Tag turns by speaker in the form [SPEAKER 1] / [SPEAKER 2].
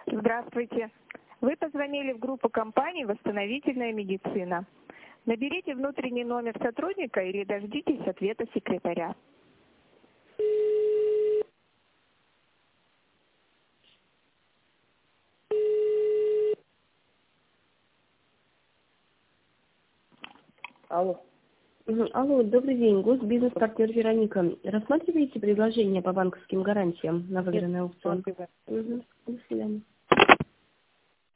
[SPEAKER 1] Здравствуйте. Вы позвонили в группу компании «Восстановительная медицина». Наберите внутренний номер сотрудника или дождитесь ответа секретаря.
[SPEAKER 2] Алло.
[SPEAKER 3] Алло, добрый день. Госбизнес-партнер Вероника. Рассматриваете предложение по банковским гарантиям на выигранный аукцион?
[SPEAKER 2] Спасибо.
[SPEAKER 3] До свидания.